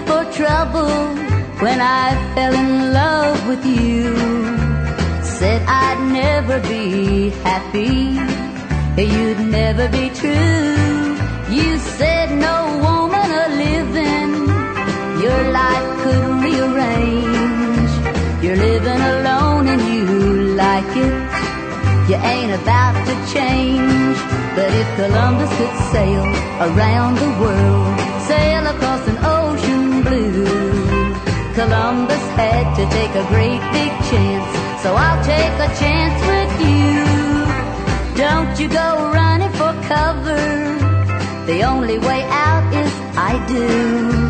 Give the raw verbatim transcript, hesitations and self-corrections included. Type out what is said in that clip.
for trouble when I fell in love with you. Said I'd never be happy, you'd never be true. You said no woman a-living your life could rearrange. You're living alone and you like it, you ain't about to change. But if Columbus could sail around the world, sail across an ocean blue, Columbus had to take a great big chance, so I'll take a chance with you. Don't you go running for cover, the only way out is I do.